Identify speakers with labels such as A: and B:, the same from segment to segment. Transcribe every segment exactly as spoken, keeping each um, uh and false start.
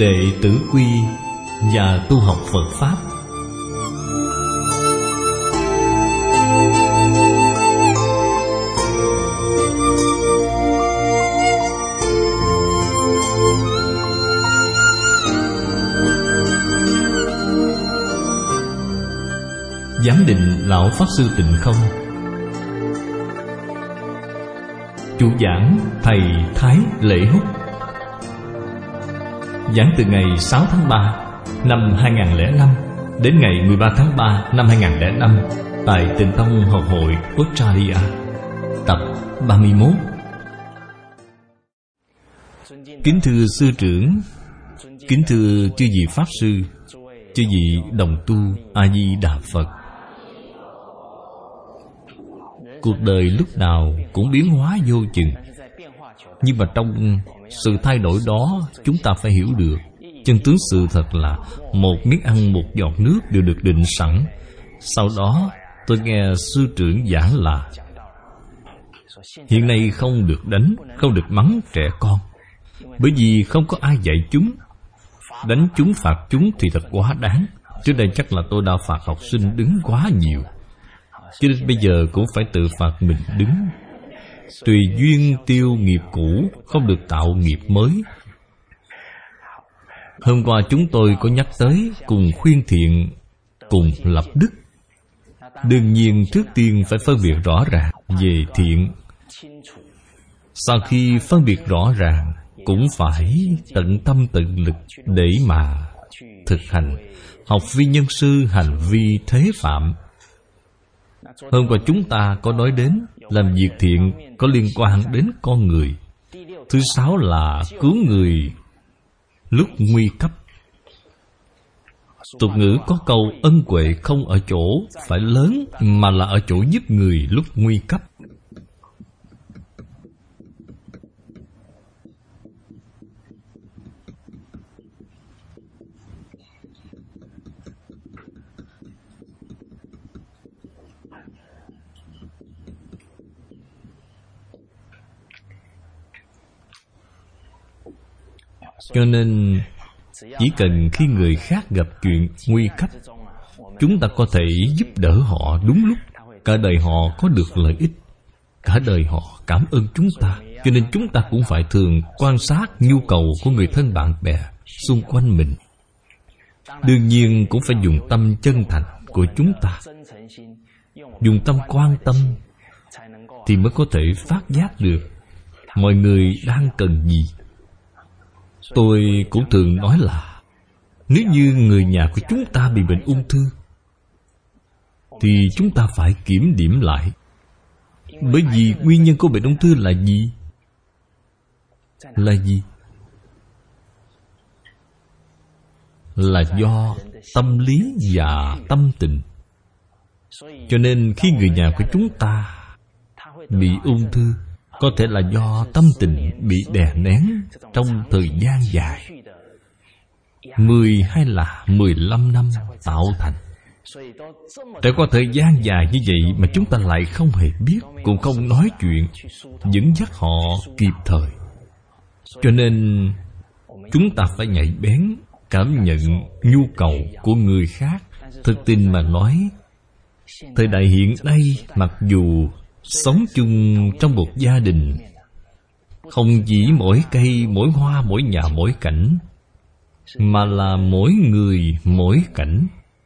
A: đệ tử quy và tu học Phật Pháp. Giảng định Lão Pháp Sư Tịnh Không. Chủ giảng Thầy Thái Lễ Húc. Giảng từ ngày sáu tháng ba năm hai nghìn lẻ năm đến ngày mười ba tháng ba năm hai nghìn lẻ năm tại Tịnh Tông Học hội Australia. Tập ba mươi mốt. Kính thưa sư trưởng, kính thưa chư vị Pháp Sư, chư vị đồng tu A-di-đà Phật. Cuộc đời lúc nào cũng biến hóa vô chừng, nhưng mà trong sự thay đổi đó, chúng ta phải hiểu được chân tướng sự thật là một miếng ăn một giọt nước đều được định sẵn. Sau đó tôi nghe sư trưởng giảng là hiện nay không được đánh, không được mắng trẻ con, bởi vì không có ai dạy chúng. Đánh chúng, phạt chúng thì thật quá đáng. Trước đây chắc là tôi đã phạt học sinh đứng quá nhiều, cho nên bây giờ cũng phải tự phạt mình đứng. Tùy duyên tiêu nghiệp cũ, không được tạo nghiệp mới. Hôm qua chúng tôi có nhắc tới cùng khuyên thiện, cùng lập đức. Đương nhiên trước tiên phải phân biệt rõ ràng về thiện. Sau khi phân biệt rõ ràng, cũng phải tận tâm tận lực để mà thực hành. Học vi nhân sư, hành vi thế phạm. Hôm qua chúng ta có nói đến làm việc thiện có liên quan đến con người. Thứ sáu là cứu người lúc nguy cấp. Tục ngữ có câu ân huệ không ở chỗ phải lớn, mà là ở chỗ giúp người lúc nguy cấp. Cho nên chỉ cần khi người khác gặp chuyện nguy cấp, chúng ta có thể giúp đỡ họ đúng lúc, cả đời họ có được lợi ích, cả đời họ cảm ơn chúng ta. Cho nên chúng ta cũng phải thường quan sát nhu cầu của người thân bạn bè xung quanh mình. Đương nhiên cũng phải dùng tâm chân thành của chúng ta, dùng tâm quan tâm, thì mới có thể phát giác được mọi người đang cần gì. Tôi cũng thường nói là nếu như người nhà của chúng ta bị bệnh ung thư, thì chúng ta phải kiểm điểm lại. Bởi vì nguyên nhân của bệnh ung thư là gì? Là gì? Là do tâm lý và tâm tình. Cho nên khi người nhà của chúng ta bị ung thư, có thể là do tâm tình bị đè nén trong thời gian dài, mười hay là mười lăm năm tạo thành. Trải qua thời gian dài như vậy mà chúng ta lại không hề biết, cũng không nói chuyện dẫn dắt họ kịp thời. Cho nên chúng ta phải nhạy bén, cảm nhận nhu cầu của người khác. Thực tình mà nói, thời đại hiện nay, mặc dù sống chung trong một gia đình, không chỉ mỗi cây, mỗi hoa, mỗi nhà, mỗi cảnh, mà là mỗi người, mỗi cảnh.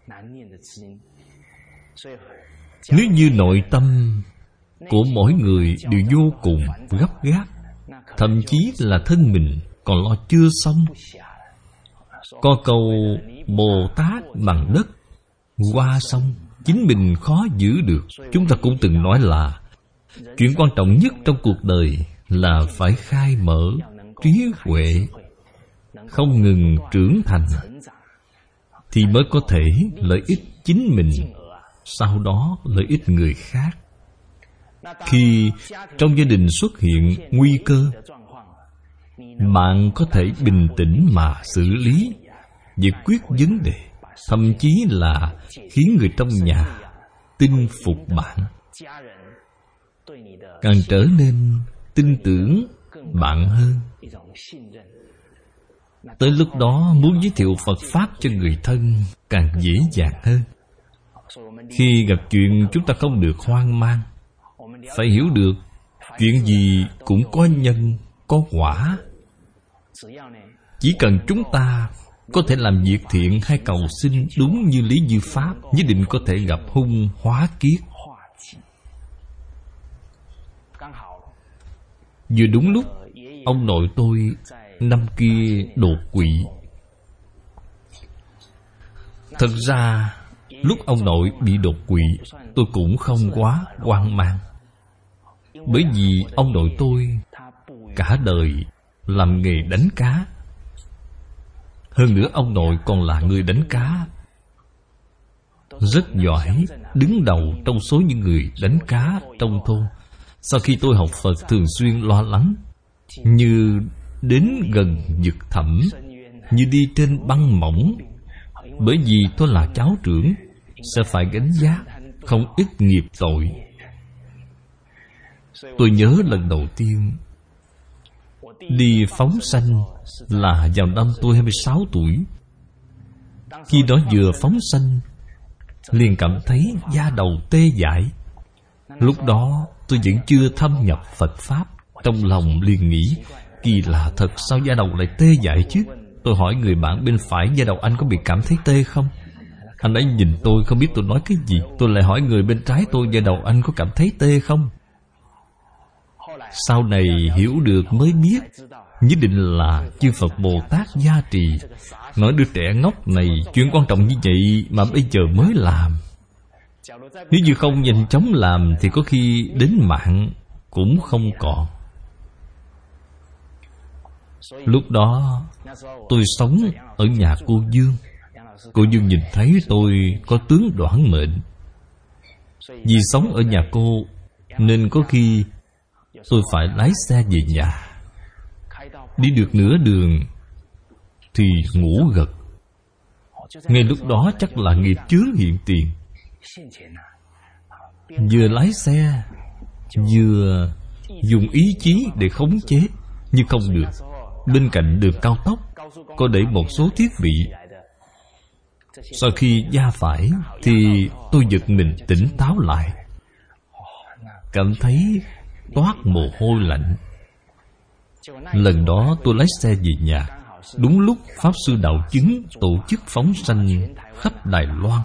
A: Nếu như nội tâm của mỗi người đều vô cùng gấp gáp, thậm chí là thân mình còn lo chưa xong. Có câu Bồ Tát bằng đất, qua sông, chính mình khó giữ được. Chúng ta cũng từng nói là chuyện quan trọng nhất trong cuộc đời là phải khai mở trí huệ, không ngừng trưởng thành, thì mới có thể lợi ích chính mình, sau đó lợi ích người khác. Khi trong gia đình xuất hiện nguy cơ, bạn có thể bình tĩnh mà xử lý, giải quyết vấn đề, thậm chí là khiến người trong nhà tin phục bạn, càng trở nên tin tưởng bạn hơn. Tới lúc đó muốn giới thiệu Phật Pháp cho người thân càng dễ dàng hơn. Khi gặp chuyện chúng ta không được hoang mang, phải hiểu được chuyện gì cũng có nhân, có quả. Chỉ cần chúng ta có thể làm việc thiện hay cầu xin đúng như lý như pháp, nhất định có thể gặp hung hóa kiết. Vừa đúng lúc ông nội tôi năm kia đột quỵ. Thật ra lúc ông nội bị đột quỵ, tôi cũng không quá hoang mang. Bởi vì ông nội tôi cả đời làm nghề đánh cá. Hơn nữa ông nội còn là người đánh cá rất giỏi, đứng đầu trong số những người đánh cá trong thôn. Sau khi tôi học Phật thường xuyên lo lắng, như đến gần vực thẳm, như đi trên băng mỏng. Bởi vì tôi là cháu trưởng, sẽ phải gánh vác không ít nghiệp tội. Tôi nhớ lần đầu tiên đi phóng sanh là vào năm tôi hai mươi sáu tuổi. Khi đó vừa phóng sanh, liền cảm thấy da đầu tê dại. Lúc đó tôi vẫn chưa thâm nhập Phật Pháp. Trong lòng liền nghĩ, kỳ lạ thật, sao da đầu lại tê dại chứ? Tôi hỏi người bạn bên phải, da đầu anh có bị cảm thấy tê không? Anh ấy nhìn tôi không biết tôi nói cái gì. Tôi lại hỏi người bên trái tôi, da đầu anh có cảm thấy tê không? Sau này hiểu được mới biết, nhất định là chư Phật Bồ Tát gia trì. Nói đứa trẻ ngốc này chuyện quan trọng như vậy mà bây giờ mới làm. Nếu như không nhanh chóng làm thì có khi đến mạng cũng không còn. Lúc đó tôi sống ở nhà cô Dương. Cô Dương nhìn thấy tôi có tướng đoản mệnh. Vì sống ở nhà cô nên có khi tôi phải lái xe về nhà. Đi được nửa đường thì ngủ gật. Ngay lúc đó chắc là nghiệp chướng hiện tiền. Vừa lái xe vừa dùng ý chí để khống chế, nhưng không được. Bên cạnh đường cao tốc có để một số thiết bị. Sau khi va phải thì tôi giật mình tỉnh táo lại, cảm thấy toát mồ hôi lạnh. Lần đó tôi lái xe về nhà, đúng lúc Pháp Sư Đạo Chứng tổ chức phóng sanh khắp Đài Loan.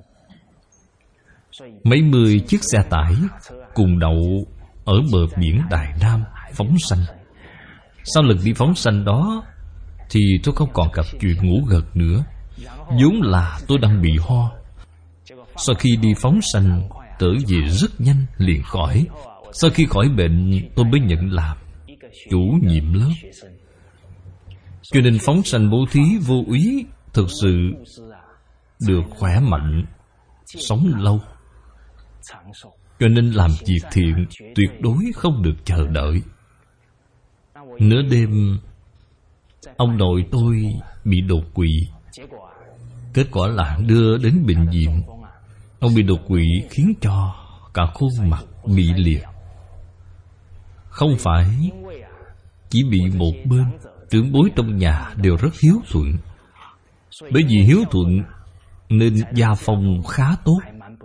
A: Mấy mươi chiếc xe tải cùng đậu ở bờ biển Đài Nam phóng sanh. Sau lần đi phóng sanh đó thì tôi không còn gặp chuyện ngủ gật nữa. Vốn là tôi đang bị ho. Sau khi đi phóng sanh, trở về rất nhanh liền khỏi. Sau khi khỏi bệnh, tôi mới nhận làm chủ nhiệm lớp. Cho nên phóng sanh bố thí vô úy thực sự được khỏe mạnh, sống lâu. Cho nên làm việc thiện tuyệt đối không được chờ đợi. Nửa đêm, ông nội tôi bị đột quỵ. Kết quả là đưa đến bệnh viện. Ông bị đột quỵ khiến cho cả khuôn mặt bị liệt. Không phải chỉ bị một bên, trưởng bối trong nhà đều rất hiếu thuận. Bởi vì hiếu thuận nên gia phong khá tốt.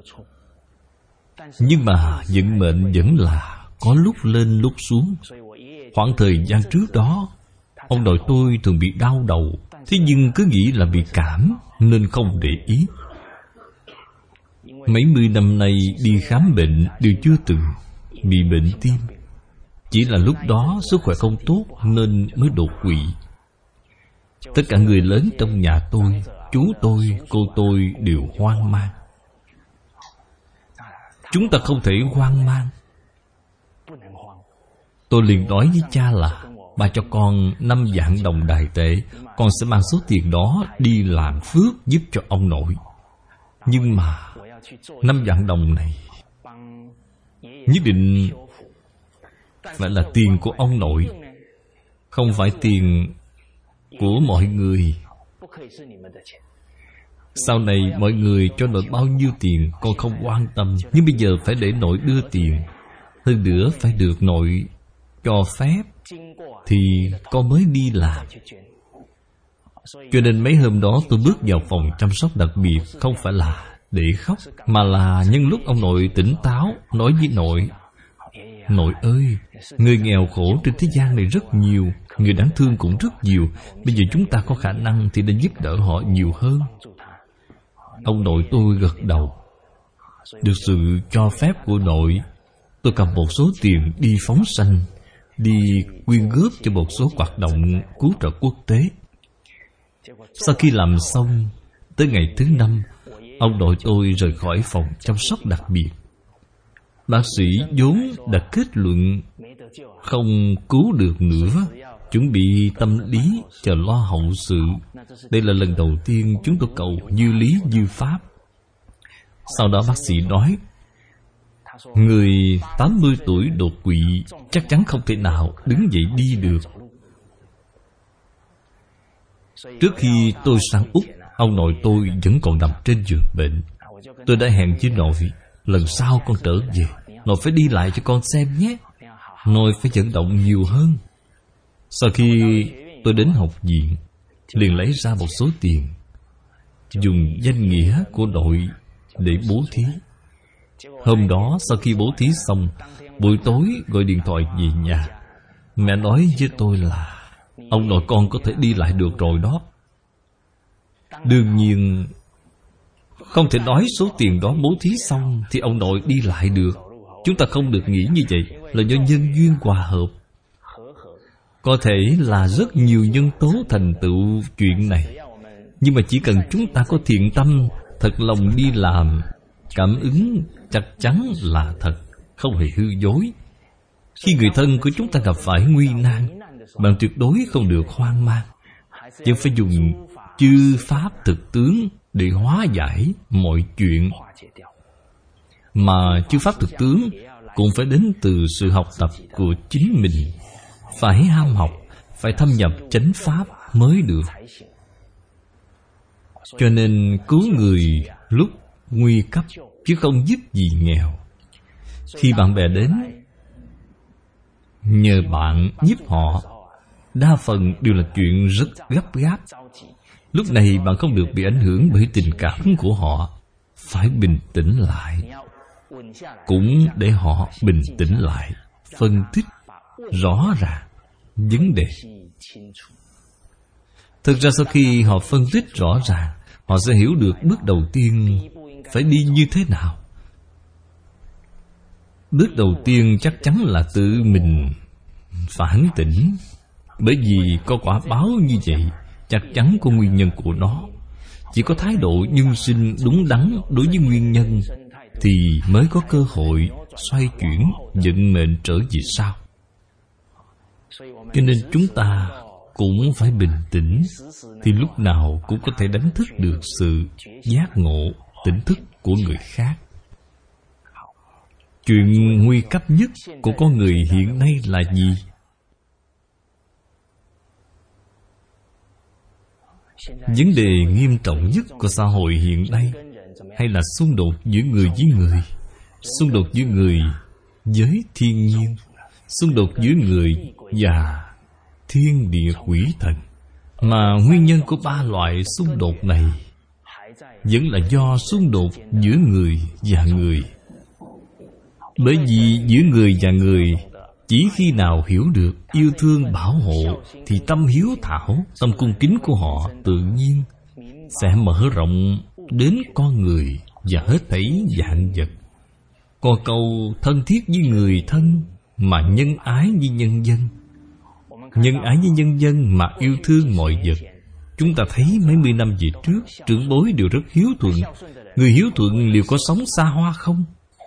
A: Nhưng mà vận mệnh vẫn là có lúc lên lúc xuống. Khoảng thời gian trước đó, ông nội tôi thường bị đau đầu. Thế nhưng cứ nghĩ là bị cảm nên không để ý. Mấy mươi năm nay đi khám bệnh đều chưa từng bị bệnh tim. Chỉ là lúc đó sức khỏe không tốt nên mới đột quỵ. Tất cả người lớn trong nhà tôi, chú tôi, cô tôi đều hoang mang. Chúng ta không thể hoang mang. Tôi liền nói với cha là ba cho con năm vạn đồng đài tệ, con sẽ mang số tiền đó đi làm phước giúp cho ông nội. Nhưng mà năm vạn đồng này nhất định phải là tiền của ông nội, không phải tiền của mọi người. Sau này mọi người cho nội bao nhiêu tiền con không quan tâm, nhưng bây giờ phải để nội đưa tiền. Hơn nữa phải được nội cho phép thì con mới đi làm. Cho nên mấy hôm đó tôi bước vào phòng chăm sóc đặc biệt không phải là để khóc, mà là nhân lúc ông nội tỉnh táo, nói với nội: nội ơi, người nghèo khổ trên thế gian này rất nhiều, người đáng thương cũng rất nhiều. Bây giờ chúng ta có khả năng thì nên giúp đỡ họ nhiều hơn. Ông nội tôi gật đầu. Được sự cho phép của nội, tôi cầm một số tiền đi phóng sanh, đi quyên góp cho một số hoạt động cứu trợ quốc tế. Sau khi làm xong, tới ngày thứ năm, ông nội tôi rời khỏi phòng chăm sóc đặc biệt. Bác sĩ vốn đã kết luận không cứu được nữa, chuẩn bị tâm lý chờ lo hậu sự. Đây là lần đầu tiên chúng tôi cầu như lý như pháp. Sau đó bác sĩ nói: người tám mươi tuổi đột quỵ chắc chắn không thể nào đứng dậy đi được. Trước khi tôi sang Úc, ông nội tôi vẫn còn nằm trên giường bệnh. Tôi đã hẹn với nội: lần sau con trở về, nội phải đi lại cho con xem nhé. Nội phải vận động nhiều hơn. Sau khi tôi đến học viện, liền lấy ra một số tiền, dùng danh nghĩa của nội để bố thí. Hôm đó sau khi bố thí xong, buổi tối gọi điện thoại về nhà. Mẹ nói với tôi là ông nội con có thể đi lại được rồi đó. Đương nhiên không thể nói số tiền đó bố thí xong thì ông nội đi lại được. Chúng ta không được nghĩ như vậy, là do nhân duyên hòa hợp. Có thể là rất nhiều nhân tố thành tựu chuyện này, nhưng mà chỉ cần chúng ta có thiện tâm, thật lòng đi làm, cảm ứng chắc chắn là thật, không hề hư dối. Khi người thân của chúng ta gặp phải nguy nan, bạn tuyệt đối không được hoang mang, vẫn phải dùng chư pháp thực tướng để hóa giải mọi chuyện. Mà chư pháp thực tướng cũng phải đến từ sự học tập của chính mình. Phải ham học, phải thâm nhập chánh pháp mới được. Cho nên cứu người lúc nguy cấp, chứ không giúp gì nghèo. Khi bạn bè đến nhờ bạn giúp họ, đa phần đều là chuyện rất gấp gáp. Lúc này bạn không được bị ảnh hưởng bởi tình cảm của họ. Phải bình tĩnh lại, cũng để họ bình tĩnh lại, phân tích rõ ràng vấn đề. Thực ra sau khi họ phân tích rõ ràng, họ sẽ hiểu được bước đầu tiên phải đi như thế nào. Bước đầu tiên chắc chắn là tự mình phản tỉnh. Bởi vì có quả báo như vậy, chắc chắn có nguyên nhân của nó. Chỉ có thái độ nhân sinh đúng đắn đối với nguyên nhân thì mới có cơ hội xoay chuyển vận mệnh trở về sau. Cho nên chúng ta cũng phải bình tĩnh, thì lúc nào cũng có thể đánh thức được sự giác ngộ, tỉnh thức của người khác. Chuyện nguy cấp nhất của con người hiện nay là gì? Vấn đề nghiêm trọng nhất của xã hội hiện nay hay là xung đột giữa người với người, xung đột giữa người với thiên nhiên, xung đột giữa người và thiên địa quỷ thần. Mà nguyên nhân của ba loại xung đột này vẫn là do xung đột giữa người và người. Bởi vì giữa người và người, chỉ khi nào hiểu được yêu thương bảo hộ, thì tâm hiếu thảo, tâm cung kính của họ tự nhiên sẽ mở rộng đến con người và hết thảy vạn vật. Có câu thân thiết với người thân, mà nhân ái với nhân dân. Nhân ái với nhân dân mà yêu thương mọi vật. Chúng ta thấy mấy mươi năm về trước, trưởng bối đều rất hiếu thuận. Người hiếu thuận liệu có sống xa hoa không?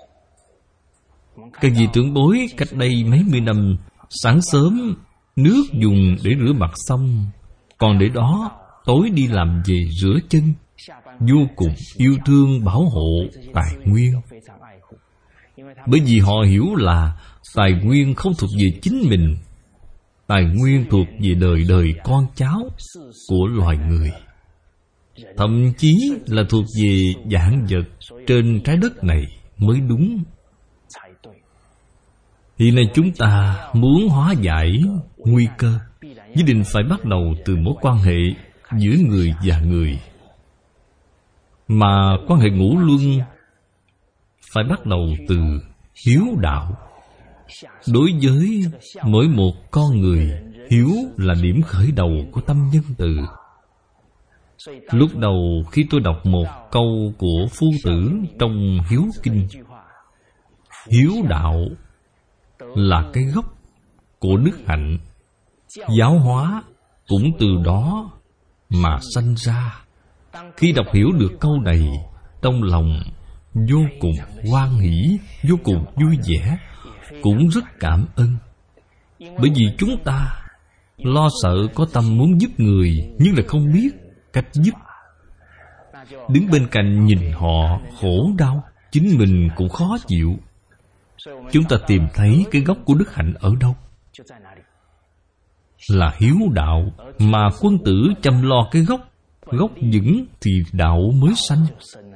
A: Cái gì trưởng bối cách đây mấy mươi năm, sáng sớm nước dùng để rửa mặt xong, còn để đó tối đi làm về rửa chân. Vô cùng yêu thương bảo hộ tài nguyên. Bởi vì họ hiểu là tài nguyên không thuộc về chính mình, tài nguyên thuộc về đời đời con cháu của loài người, thậm chí là thuộc về vạn vật trên trái đất này mới đúng. Hiện nay chúng ta muốn hóa giải nguy cơ, nhất định phải bắt đầu từ mối quan hệ giữa người và người. Mà quan hệ ngũ luân phải bắt đầu từ hiếu đạo. Đối với mỗi một con người, hiếu là điểm khởi đầu của tâm nhân từ. Lúc đầu khi tôi đọc một câu của Phu Tử trong Hiếu Kinh, hiếu đạo là cái gốc của đức hạnh, giáo hóa cũng từ đó mà sanh ra. Khi đọc hiểu được câu này, trong lòng vô cùng hoan hỷ, vô cùng vui vẻ, cũng rất cảm ơn. Bởi vì chúng ta lo sợ có tâm muốn giúp người, nhưng là không biết cách giúp. Đứng bên cạnh nhìn họ khổ đau, chính mình cũng khó chịu. Chúng ta tìm thấy cái gốc của đức hạnh ở đâu? Là hiếu đạo. Mà quân tử chăm lo cái gốc, gốc vững thì đạo mới sanh.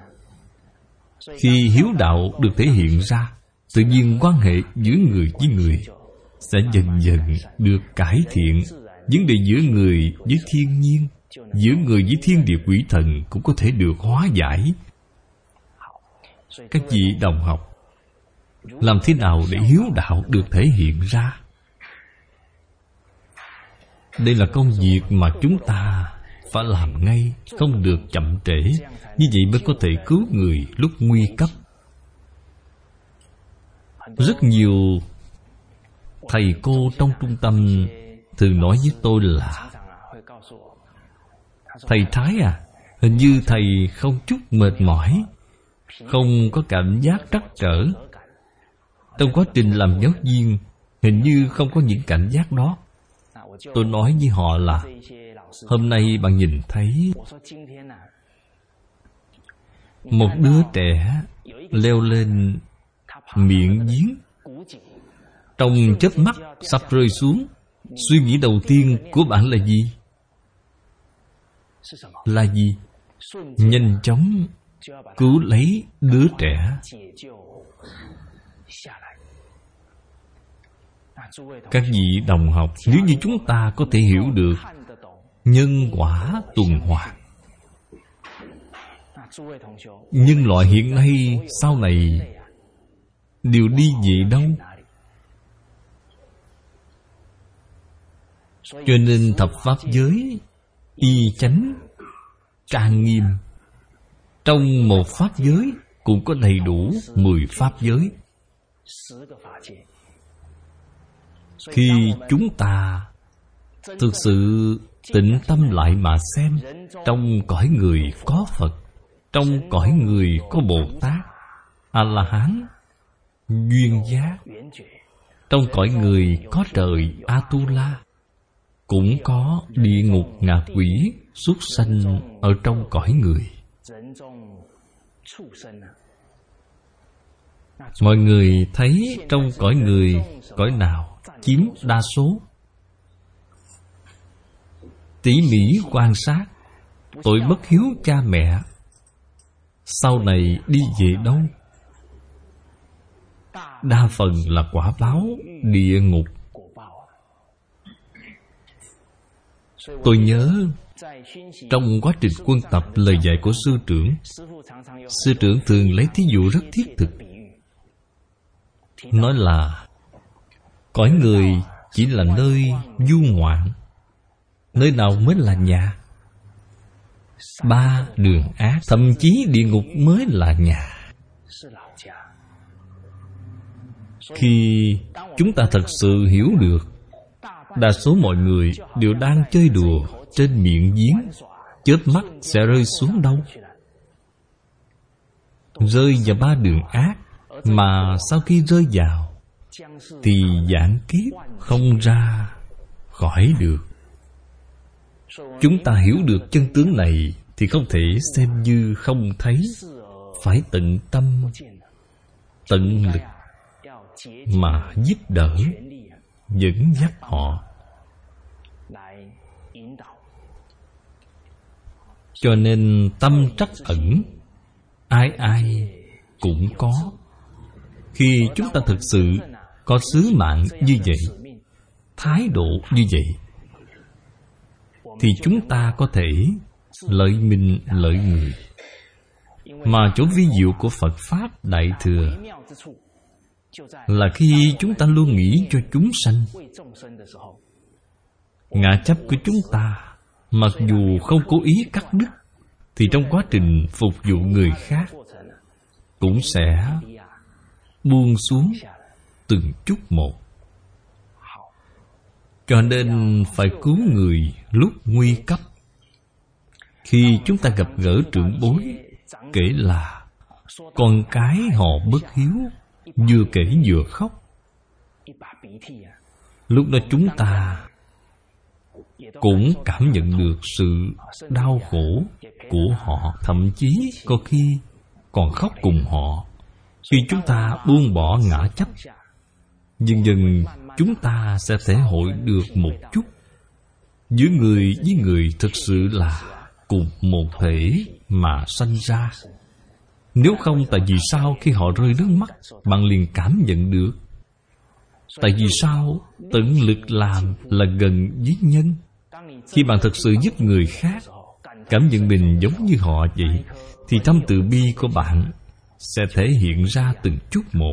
A: Khi hiếu đạo được thể hiện ra, tự nhiên quan hệ giữa người với người sẽ dần dần được cải thiện. Vấn đề giữa người với thiên nhiên, giữa người với thiên địa quỷ thần cũng có thể được hóa giải. Các vị đồng học, làm thế nào để hiếu đạo được thể hiện ra? Đây là công việc mà chúng ta phải làm ngay, không được chậm trễ. Như vậy mới có thể cứu người lúc nguy cấp. Rất nhiều thầy cô trong trung tâm thường nói với tôi là: thầy Thái à, hình như thầy không chút mệt mỏi, không có cảm giác trắc trở. Trong quá trình làm giáo viên, hình như không có những cảm giác đó. Tôi nói với họ là: hôm nay bạn nhìn thấy một đứa trẻ leo lên miệng giếng, trong chớp mắt sắp rơi xuống, suy nghĩ đầu tiên của bạn là gì? Là gì? Nhanh chóng cứu lấy đứa trẻ. Các vị đồng học, nếu như chúng ta có thể hiểu được nhân quả tuần hoàn, nhân loại hiện nay sau này đều đi về đâu? Cho nên thập pháp giới y chánh trang nghiêm. Trong một pháp giới cũng có đầy đủ mười pháp giới. Khi chúng ta thực sự tĩnh tâm lại mà xem, trong cõi người có Phật, trong cõi người có Bồ Tát, A-la-hán, duyên giác, trong cõi người có trời A-tu-la, cũng có địa ngục ngạ quỷ, súc sanh ở trong cõi người. Mọi người thấy trong cõi người, cõi nào chiếm đa số? Tỉ mỉ quan sát, tội bất hiếu cha mẹ sau này đi về đâu? Đa phần là quả báo địa ngục. Tôi nhớ trong quá trình quân tập lời dạy của sư trưởng, sư trưởng thường lấy thí dụ rất thiết thực, nói là cõi người chỉ là nơi du ngoạn. Nơi nào mới là nhà? Ba đường ác, thậm chí địa ngục mới là nhà. Khi chúng ta thật sự hiểu được đa số mọi người đều đang chơi đùa trên miệng giếng, chớp mắt sẽ rơi xuống đâu? Rơi vào ba đường ác, mà sau khi rơi vào thì vạn kiếp không ra khỏi được. Chúng ta hiểu được chân tướng này thì không thể xem như không thấy, phải tận tâm, tận lực mà giúp đỡ, dẫn dắt họ. Cho nên tâm trắc ẩn, ai ai cũng có. Khi chúng ta thực sự có sứ mạng như vậy, thái độ như vậy, thì chúng ta có thể lợi mình lợi người. Mà chỗ vi diệu của Phật Pháp Đại Thừa là khi chúng ta luôn nghĩ cho chúng sanh. Ngã chấp của chúng ta mặc dù không cố ý cắt đứt, thì trong quá trình phục vụ người khác cũng sẽ buông xuống từng chút một. Cho nên phải cứu người lúc nguy cấp. Khi chúng ta gặp gỡ trưởng bối, kể là con cái họ bất hiếu, vừa kể vừa khóc, lúc đó chúng ta cũng cảm nhận được sự đau khổ của họ, thậm chí có khi còn khóc cùng họ. Khi chúng ta buông bỏ ngã chấp, dần dần chúng ta sẽ thể hội được một chút. Giữa người với người thực sự là cùng một thể mà sanh ra. Nếu không, tại vì sao khi họ rơi nước mắt, bạn liền cảm nhận được? Tại vì sao tận lực làm là gần với nhân. Khi bạn thực sự giúp người khác, cảm nhận mình giống như họ vậy, thì tâm từ bi của bạn sẽ thể hiện ra từng chút một.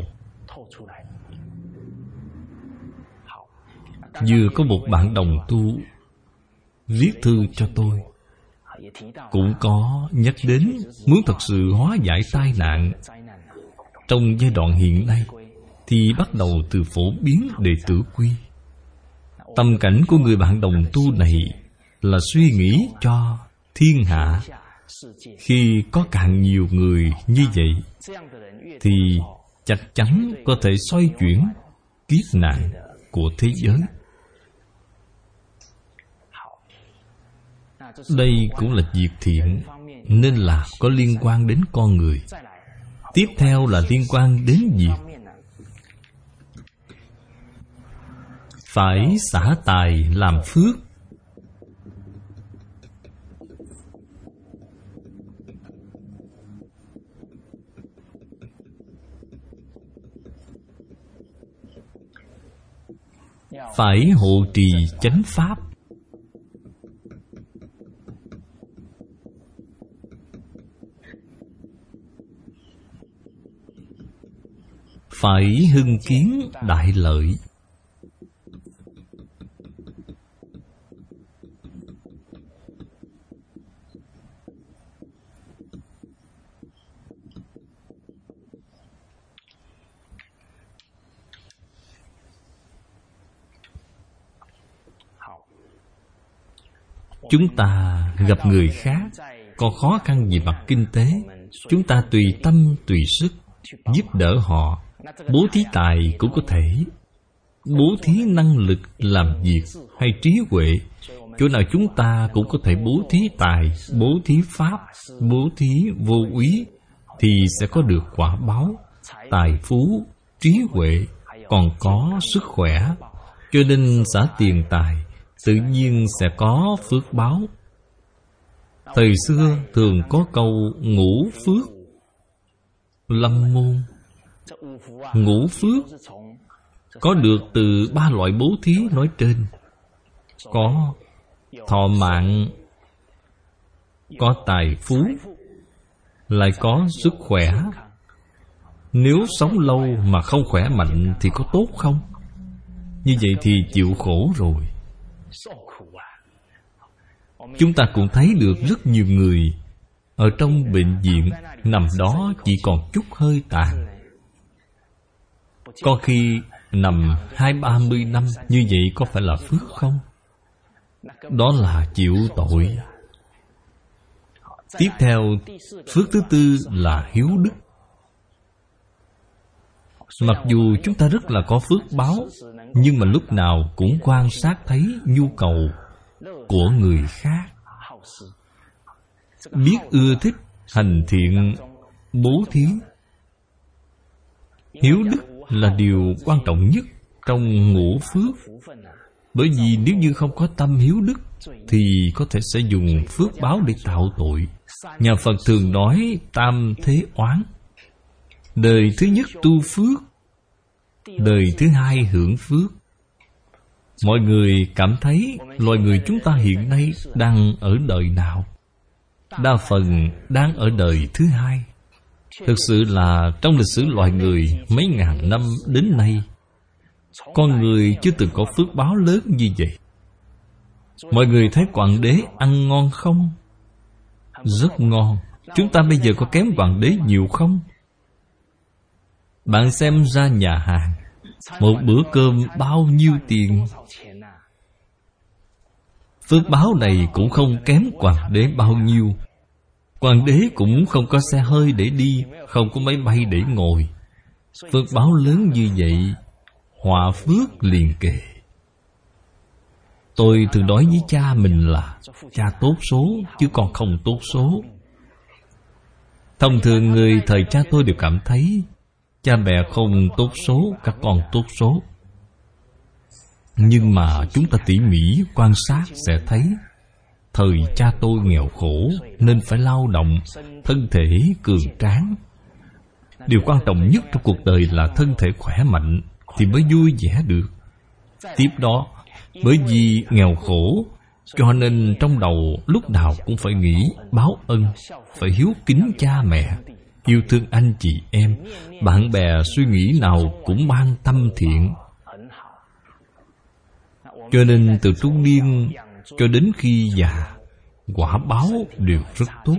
A: Vừa có một bạn đồng tu viết thư cho tôi, cũng có nhắc đến muốn thật sự hóa giải tai nạn trong giai đoạn hiện nay, thì bắt đầu từ phổ biến đệ tử quy. Tâm cảnh của người bạn đồng tu này là suy nghĩ cho thiên hạ. Khi có càng nhiều người như vậy, thì chắc chắn có thể xoay chuyển kiếp nạn của thế giới. Đây cũng là việc thiện, nên là có liên quan đến con người. Tiếp theo là liên quan đến việc phải xả tài làm phước. Phải hộ trì chánh pháp. Phải hưng kiến đại lợi. Chúng ta gặp người khác có khó khăn về mặt kinh tế, chúng ta tùy tâm tùy sức giúp đỡ họ. Bố thí tài cũng có thể, bố thí năng lực làm việc hay trí huệ. Chỗ nào chúng ta cũng có thể bố thí tài, bố thí pháp, bố thí vô úy, thì sẽ có được quả báo, tài phú, trí huệ, còn có sức khỏe. Cho nên xả tiền tài tự nhiên sẽ có phước báo. Thời xưa thường có câu ngũ phước lâm môn. Ngũ phước có được từ ba loại bố thí nói trên. Có thọ mạng, có tài phú, lại có sức khỏe. Nếu sống lâu mà không khỏe mạnh thì có tốt không? Như vậy thì chịu khổ rồi. Chúng ta cũng thấy được rất nhiều người ở trong bệnh viện nằm đó chỉ còn chút hơi tàn. Có khi nằm hai ba mươi năm, như vậy có phải là phước không? Đó là chịu tội. Tiếp theo, phước thứ tư là hiếu đức. Mặc dù chúng ta rất là có phước báo, nhưng mà lúc nào cũng quan sát thấy nhu cầu của người khác, biết ưa thích hành thiện bố thí. Hiếu đức là điều quan trọng nhất trong ngũ phước. Bởi vì nếu như không có tâm hiếu đức thì có thể sẽ dùng phước báo để tạo tội. Nhà Phật thường nói tam thế oán. Đời thứ nhất tu phước, đời thứ hai hưởng phước. Mọi người cảm thấy loài người chúng ta hiện nay đang ở đời nào? Đa phần đang ở đời thứ hai. Thực sự là trong lịch sử loài người mấy ngàn năm đến nay, con người chưa từng có phước báo lớn như vậy. Mọi người thấy hoàng đế ăn ngon không? Rất ngon. Chúng ta bây giờ có kém hoàng đế nhiều không? Bạn xem ra nhà hàng, một bữa cơm bao nhiêu tiền? Phước báo này cũng không kém hoàng đế bao nhiêu. Hoàng đế cũng không có xe hơi để đi, không có máy bay để ngồi. Phước báo lớn như vậy, họa phước liền kề. Tôi thường nói với cha mình là cha tốt số chứ con không tốt số. Thông thường người thời cha tôi đều cảm thấy cha mẹ không tốt số, các con tốt số. Nhưng mà chúng ta tỉ mỉ quan sát sẽ thấy thời cha tôi nghèo khổ nên phải lao động, thân thể cường tráng. Điều quan trọng nhất trong cuộc đời là thân thể khỏe mạnh thì mới vui vẻ được. Tiếp đó, bởi vì nghèo khổ cho nên trong đầu lúc nào cũng phải nghĩ báo ân, phải hiếu kính cha mẹ, yêu thương anh chị em, bạn bè, suy nghĩ nào cũng mang tâm thiện. Cho nên từ trung niên cho đến khi già, quả báo đều rất tốt.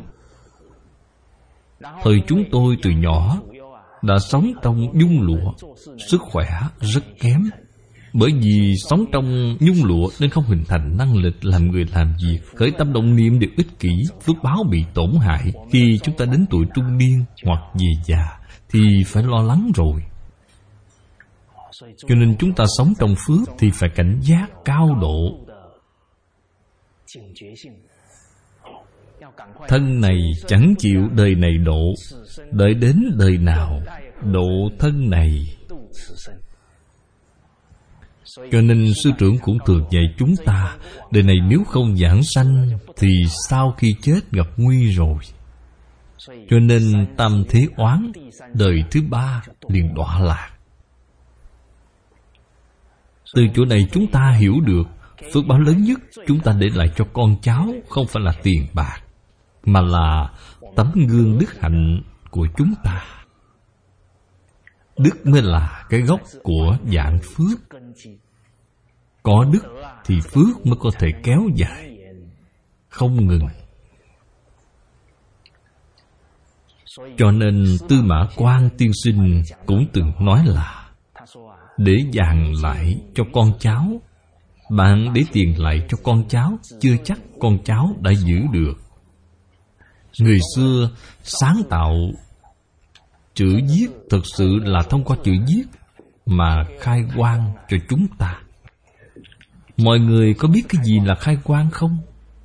A: Thời chúng tôi từ nhỏ đã sống trong nhung lụa, sức khỏe rất kém. Bởi vì sống trong nhung lụa nên không hình thành năng lực làm người làm việc. Khởi tâm động niệm đều ích kỷ, phước báo bị tổn hại. Khi chúng ta đến tuổi trung niên hoặc về già thì phải lo lắng rồi. Cho nên chúng ta sống trong phước thì phải cảnh giác cao độ. Thân này chẳng chịu đời này độ, đợi đến đời nào độ thân này. Cho nên sư trưởng cũng thường dạy chúng ta, đời này nếu không giảng sanh thì sau khi chết gặp nguy rồi. Cho nên tam thế oán, đời thứ ba liền đọa lạc. Từ chỗ này chúng ta hiểu được phước báo lớn nhất chúng ta để lại cho con cháu không phải là tiền bạc, mà là tấm gương đức hạnh của chúng ta. Đức mới là cái gốc của vạn phước. Có đức thì phước mới có thể kéo dài, không ngừng. Cho nên Tư Mã Quan tiên sinh cũng từng nói là để dàn lại cho con cháu. Bạn để tiền lại cho con cháu, chưa chắc con cháu đã giữ được. Người xưa sáng tạo chữ viết thực sự là thông qua chữ viết mà khai quang cho chúng ta. Mọi người có biết cái gì là khai quang không?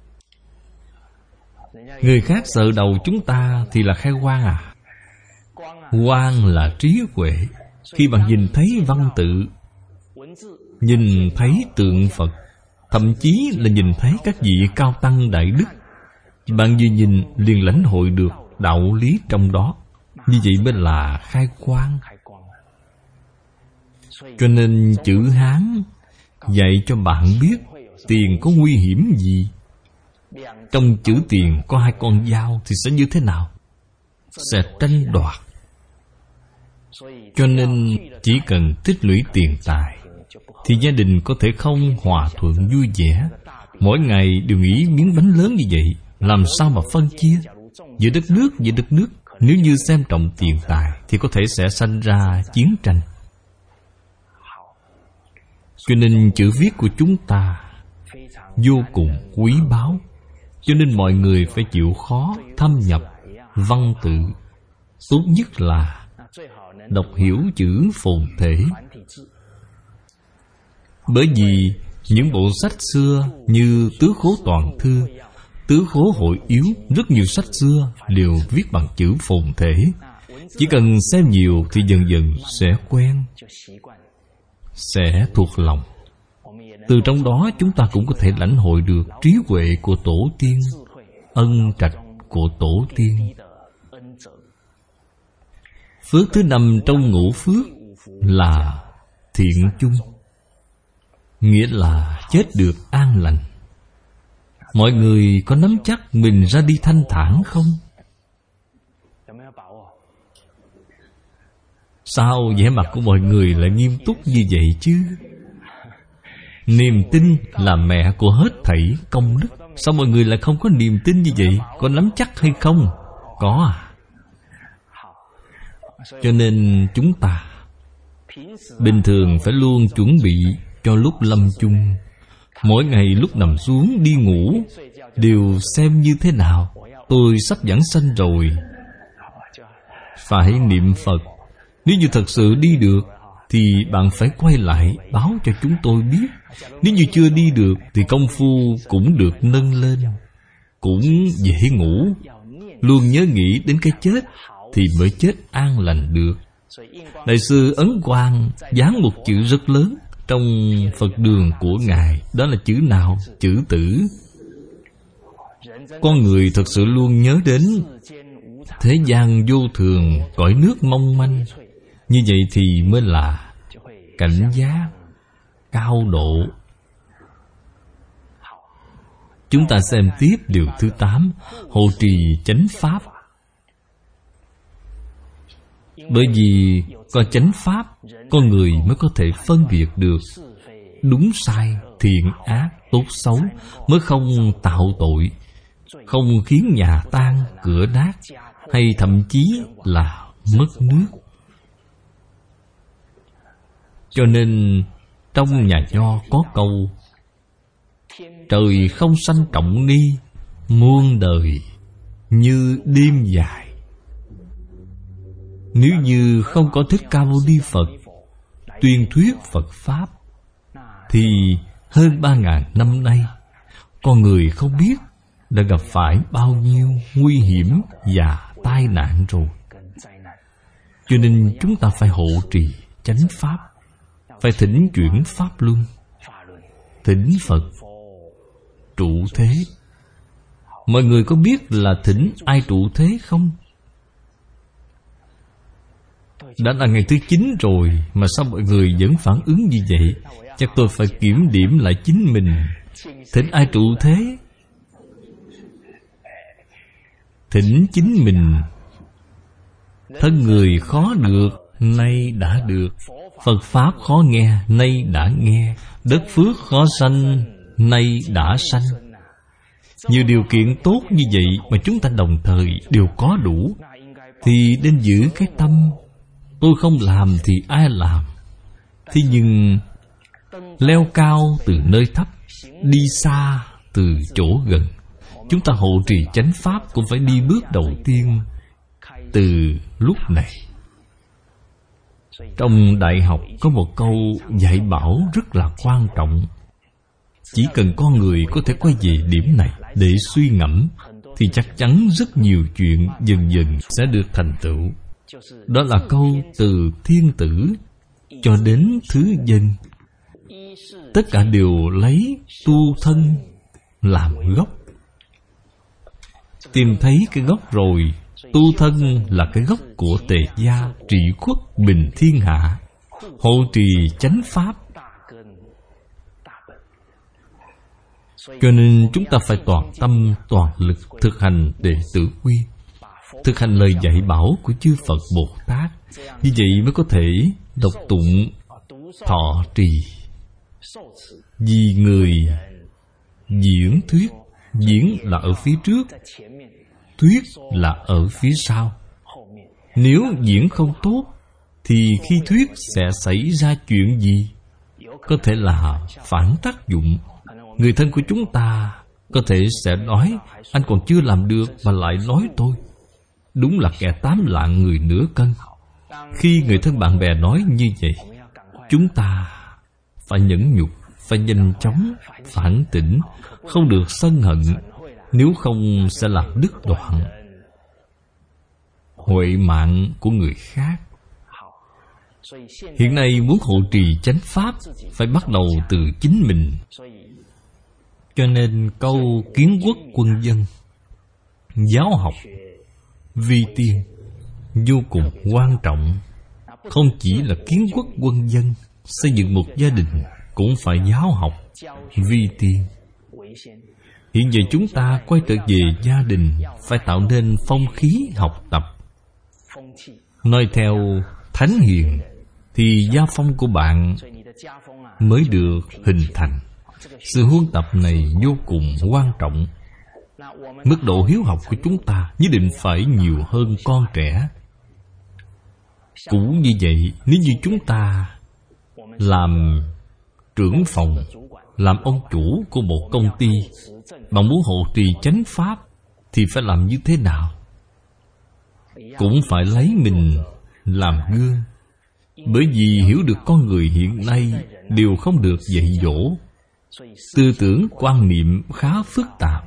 A: Người khác sợ đầu chúng ta thì là khai quang à? Quang là trí huệ. Khi bạn nhìn thấy văn tự, nhìn thấy tượng Phật, thậm chí là nhìn thấy các vị cao tăng đại đức, bạn vừa nhìn liền lãnh hội được đạo lý trong đó. Như vậy mới là khai quang. Cho nên chữ Hán dạy cho bạn biết tiền có nguy hiểm gì. Trong chữ tiền có hai con dao thì sẽ như thế nào? Sẽ tranh đoạt. Cho nên chỉ cần tích lũy tiền tài thì gia đình có thể không hòa thuận vui vẻ. Mỗi ngày đều nghĩ miếng bánh lớn như vậy, làm sao mà phân chia? Giữa đất nước giữa đất nước, nếu như xem trọng tiền tài thì có thể sẽ sanh ra chiến tranh. Cho nên chữ viết của chúng ta vô cùng quý báu. Cho nên mọi người phải chịu khó thâm nhập văn tự. Tốt nhất là đọc hiểu chữ phồn thể. Bởi vì những bộ sách xưa như Tứ Khố Toàn Thư, Tứ Khố Hội Yếu, rất nhiều sách xưa đều viết bằng chữ phồn thể. Chỉ cần xem nhiều thì dần dần sẽ quen, sẽ thuộc lòng. Từ trong đó chúng ta cũng có thể lãnh hội được trí huệ của tổ tiên, ân trạch của tổ tiên. Phước thứ năm trong ngũ phước là thiện chung. nghĩa là chết được an lành. Mọi người có nắm chắc mình ra đi thanh thản không? Sao vẻ mặt của mọi người lại nghiêm túc như vậy chứ? Niềm tin là mẹ của hết thảy công đức. Sao mọi người lại không có niềm tin như vậy? Có nắm chắc hay không? Có à? Cho nên chúng ta bình thường phải luôn chuẩn bị cho lúc lâm chung. Mỗi ngày lúc nằm xuống đi ngủ đều xem như thế nào. Tôi sắp giảng sanh rồi, phải niệm Phật. Nếu như thật sự đi được thì bạn phải quay lại báo cho chúng tôi biết. Nếu như chưa đi được thì công phu cũng được nâng lên, cũng dễ ngủ. Luôn nhớ nghĩ đến cái chết thì mới chết an lành được. Đại sư Ấn Quang dán một chữ rất lớn trong Phật đường của Ngài. Đó là chữ nào? Chữ tử. Con người thật sự luôn nhớ đến thế gian vô thường, cõi nước mong manh. Như vậy thì mới là cảnh giác cao độ. Chúng ta xem tiếp điều thứ tám, hộ trì chánh pháp. Bởi vì có chánh pháp, con người mới có thể phân biệt được đúng sai, thiện ác, tốt xấu, mới không tạo tội, không khiến nhà tan cửa nát, hay thậm chí là mất nước. Cho nên trong nhà Nho có câu: trời không sanh trọng ni, muôn đời như đêm dài. Nếu như không có Thích Ca Mâu Ni Phật tuyên thuyết Phật Pháp thì hơn ba ngàn năm nay con người không biết đã gặp phải bao nhiêu nguy hiểm và tai nạn rồi. Cho nên chúng ta phải hộ trì chánh pháp, phải thỉnh chuyển Pháp Luân, thỉnh Phật trụ thế. Mọi người có biết là thỉnh ai trụ thế không? Đã là ngày thứ chín rồi mà sao mọi người vẫn phản ứng như vậy? Chắc tôi phải kiểm điểm lại chính mình. Thỉnh ai trụ thế? Thỉnh chính mình. Thân người khó được, nay đã được. Phật Pháp khó nghe, nay đã nghe. Đất phước khó sanh, nay đã sanh. Nhiều điều kiện tốt như vậy mà chúng ta đồng thời đều có đủ, thì nên giữ cái tâm tôi không làm thì ai làm. Thế nhưng leo cao từ nơi thấp, đi xa từ chỗ gần. Chúng ta hộ trì chánh pháp cũng phải đi bước đầu tiên từ lúc này. Trong đại học có một câu dạy bảo rất là quan trọng. Chỉ cần con người có thể quay về điểm này để suy ngẫm thì chắc chắn rất nhiều chuyện dần dần sẽ được thành tựu. Đó là câu từ thiên tử cho đến thứ dân, tất cả đều lấy tu thân làm gốc. Tìm thấy cái gốc rồi, tu thân là cái gốc của tề gia trị quốc bình thiên hạ, hộ trì chánh pháp. Cho nên chúng ta phải toàn tâm toàn lực thực hành đệ tử quy, thực hành lời dạy bảo của chư Phật Bồ Tát. Như vậy mới có thể đọc tụng thọ trì. Vì người diễn thuyết, diễn là ở phía trước, thuyết là ở phía sau. Nếu diễn không tốt thì khi thuyết sẽ xảy ra chuyện gì? Có thể là phản tác dụng. Người thân của chúng ta có thể sẽ nói: anh còn chưa làm được mà lại nói tôi. Đúng là kẻ tám lạng người nửa cân. Khi người thân bạn bè nói như vậy, chúng ta phải nhẫn nhục, phải nhanh chóng phản tỉnh, không được sân hận, nếu không sẽ làm đứt đoạn huệ mạng của người khác. Hiện nay muốn hộ trì chánh pháp phải bắt đầu từ chính mình. Cho nên câu kiến quốc quân dân, giáo học vi tiên vô cùng quan trọng. Không chỉ là kiến quốc quân dân, xây dựng một gia đình cũng phải giáo học vi tiên. Hiện giờ chúng ta quay trở về gia đình, phải tạo nên phong khí học tập. Nói theo Thánh Hiền thì gia phong của bạn mới được hình thành. Sự huân tập này vô cùng quan trọng. Mức độ hiếu học của chúng ta nhất định phải nhiều hơn con trẻ. Cũng như vậy, nếu như chúng ta làm trưởng phòng, làm ông chủ của một công ty, bạn muốn hộ trì chánh pháp thì phải làm như thế nào? Cũng phải lấy mình làm gương. Bởi vì hiểu được con người hiện nay đều không được dạy dỗ, tư tưởng quan niệm khá phức tạp,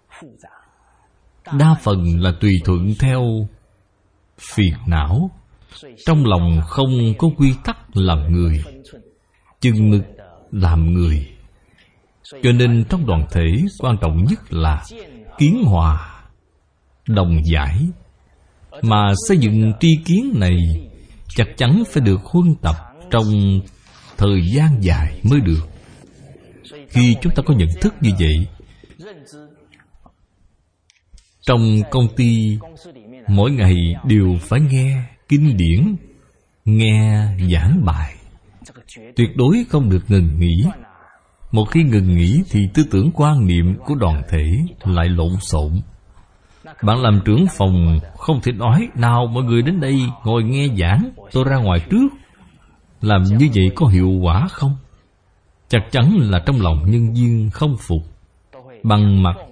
A: đa phần là tùy thuận theo phiền não, trong lòng không có quy tắc làm người, chừng mực làm người. Cho nên trong đoàn thể quan trọng nhất là kiến hòa, đồng giải. Mà xây dựng tri kiến này chắc chắn phải được huân tập trong thời gian dài mới được. Khi chúng ta có nhận thức như vậy, trong công ty mỗi ngày đều phải nghe kinh điển, nghe giảng bài, tuyệt đối không được ngừng nghỉ. Một khi ngừng nghỉ thì tư tưởng quan niệm của đoàn thể lại lộn xộn. Bạn làm trưởng phòng không thể nói nào mọi người đến đây ngồi nghe giảng, tôi ra ngoài trước. Làm như vậy có hiệu quả không? Chắc chắn là trong lòng nhân viên không phục. Bằng mặt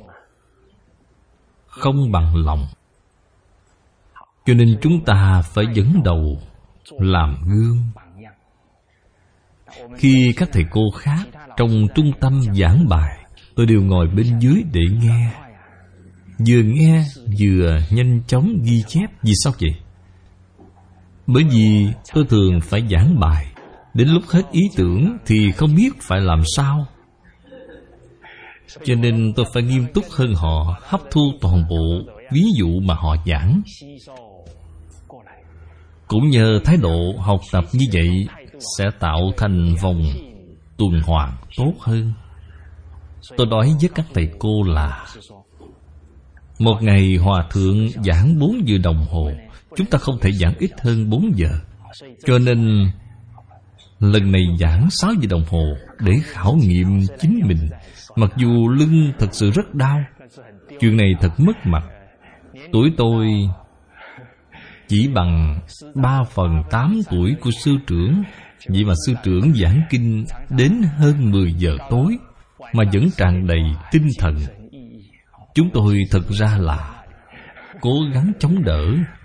A: không bằng lòng. Cho nên chúng ta phải dẫn đầu làm gương. Khi các thầy cô khác trong trung tâm giảng bài, tôi đều ngồi bên dưới để nghe. Vừa nghe vừa nhanh chóng ghi chép. Vì sao vậy? Bởi vì tôi thường phải giảng bài, đến lúc hết ý tưởng thì không biết phải làm sao. Cho nên tôi phải nghiêm túc hơn họ, hấp thu toàn bộ ví dụ mà họ giảng. Cũng nhờ thái độ học tập như vậy sẽ tạo thành vòng tuần hoàn tốt hơn. Tôi nói với các thầy cô là một ngày hòa thượng giảng bốn giờ đồng hồ, chúng ta không thể giảng ít hơn bốn giờ. Cho nên lần này giảng sáu giờ đồng hồ để khảo nghiệm chính mình. Mặc dù lưng thật sự rất đau, chuyện này thật mất mặt. Tuổi tôi chỉ bằng ba phần tám tuổi của sư trưởng. Vậy mà sư trưởng giảng kinh đến hơn mười giờ tối mà vẫn tràn đầy tinh thần. Chúng tôi thật ra là cố gắng chống đỡ.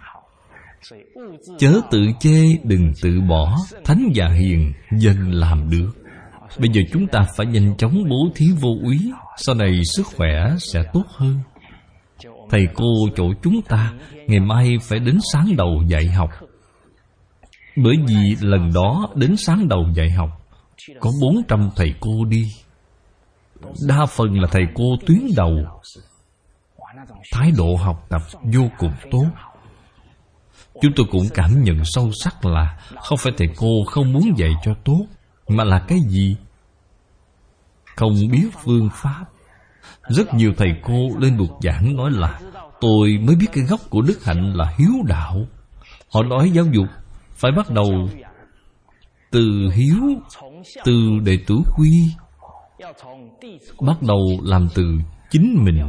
A: Chớ tự chê, đừng tự bỏ. Thánh và hiền dần làm được. Bây giờ chúng ta phải nhanh chóng bố thí vô úy, sau này sức khỏe sẽ tốt hơn. Thầy cô chỗ chúng ta ngày mai phải đến sáng đầu dạy học. Bởi vì lần đó đến sáng đầu dạy học có bốn trăm thầy cô đi. Đa phần là thầy cô tuyến đầu. Thái độ học tập vô cùng tốt. Chúng tôi cũng cảm nhận sâu sắc là không phải thầy cô không muốn dạy cho tốt, mà là cái gì? Không biết phương pháp. Rất nhiều thầy cô lên bục giảng nói là tôi mới biết cái gốc của đức hạnh là hiếu đạo. Họ nói giáo dục phải bắt đầu từ hiếu, từ đệ tử quy. Bắt đầu làm từ chính mình.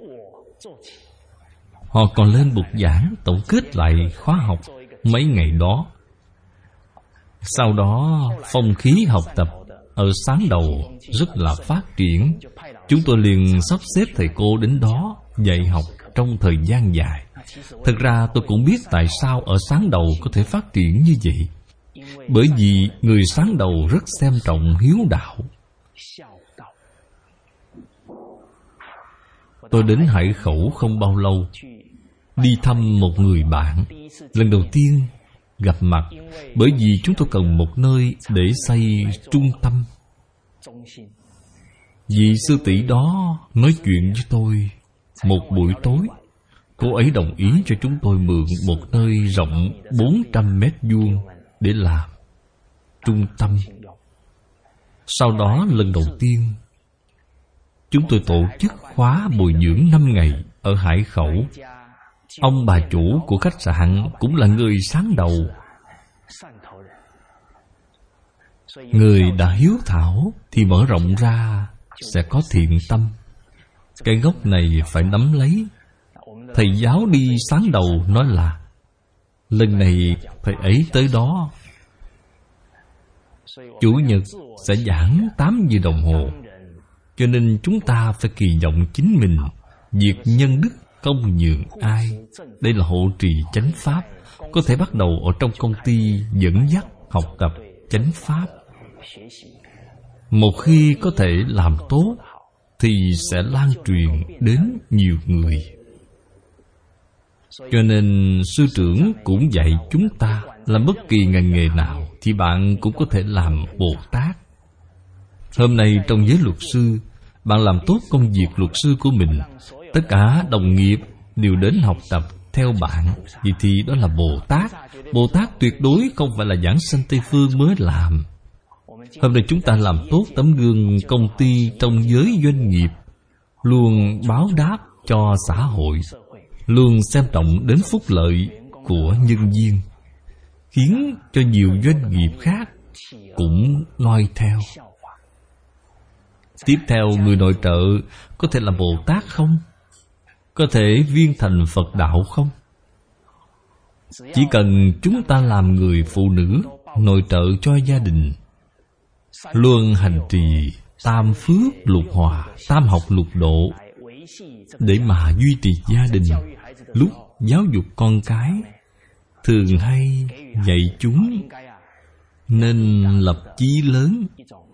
A: Họ còn lên bục giảng tổng kết lại khóa học mấy ngày đó. Sau đó phong khí học tập ở sáng đầu rất là phát triển. Chúng tôi liền sắp xếp thầy cô đến đó dạy học trong thời gian dài. Thực ra tôi cũng biết tại sao ở sáng đầu có thể phát triển như vậy. Bởi vì người sáng đầu rất xem trọng hiếu đạo. Tôi đến Hải Khẩu không bao lâu, đi thăm một người bạn. Lần đầu tiên gặp mặt, bởi vì chúng tôi cần một nơi để xây trung tâm. Vị sư tỷ đó nói chuyện với tôi một buổi tối. Cô ấy đồng ý cho chúng tôi mượn một nơi rộng bốn trăm mét vuông để làm trung tâm. Sau đó lần đầu tiên chúng tôi tổ chức khóa bồi dưỡng năm ngày ở Hải Khẩu. Ông bà chủ của khách sạn cũng là người sáng đầu. Người đã hiếu thảo thì mở rộng ra sẽ có thiện tâm. Cái gốc này phải nắm lấy. Thầy giáo đi sáng đầu nói là lần này thầy ấy tới đó. Chủ nhật sẽ giảng tám giờ đồng hồ. Cho nên chúng ta phải kỳ vọng chính mình, việc nhân đức công nhường ai. Đây là hộ trì chánh pháp. Có thể bắt đầu ở trong công ty dẫn dắt học tập chánh pháp. Một khi có thể làm tốt thì sẽ lan truyền đến nhiều người. Cho nên sư trưởng cũng dạy chúng ta, làm bất kỳ ngành nghề nào thì bạn cũng có thể làm Bồ Tát. Hôm nay trong giới luật sư, bạn làm tốt công việc luật sư của mình, tất cả đồng nghiệp đều đến học tập theo bạn. Vậy thì đó là Bồ Tát. Bồ Tát tuyệt đối không phải là giảng sanh Tây Phương mới làm. Hôm nay chúng ta làm tốt tấm gương công ty trong giới doanh nghiệp, luôn báo đáp cho xã hội, luôn xem trọng đến phúc lợi của nhân viên, khiến cho nhiều doanh nghiệp khác cũng noi theo. Tiếp theo, người nội trợ có thể là Bồ Tát không? Có thể viên thành Phật đạo không? Chỉ cần chúng ta làm người phụ nữ nội trợ cho gia đình, luôn hành trì tam phước lục hòa, tam học lục độ để mà duy trì gia đình. Lúc giáo dục con cái, thường hay dạy chúng nên lập chí lớn.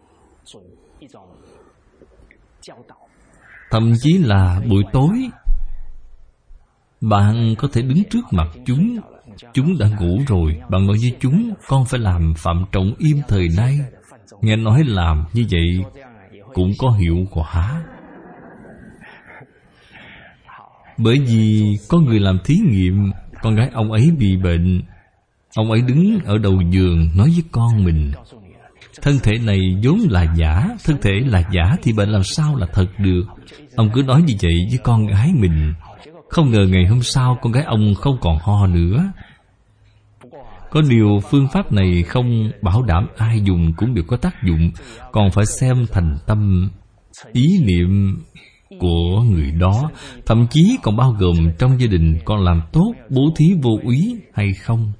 A: Thậm chí là buổi tối, bạn có thể đứng trước mặt chúng. Chúng đã ngủ rồi, bạn nói với chúng, con phải làm Phạm Trọng Yêm thời nay. Nghe nói làm như vậy cũng có hiệu quả. Bởi vì có người làm thí nghiệm, con gái ông ấy bị bệnh. Ông ấy đứng ở đầu giường nói với con mình, thân thể này vốn là giả, thân thể là giả thì bệnh làm sao là thật được. Ông cứ nói như vậy với con gái mình. Không ngờ ngày hôm sau con gái ông không còn ho nữa. Có điều phương pháp này không bảo đảm ai dùng cũng đều có tác dụng, còn phải xem thành tâm, ý niệm của người đó. Thậm chí còn bao gồm trong gia đình còn làm tốt bố thí vô úy hay không.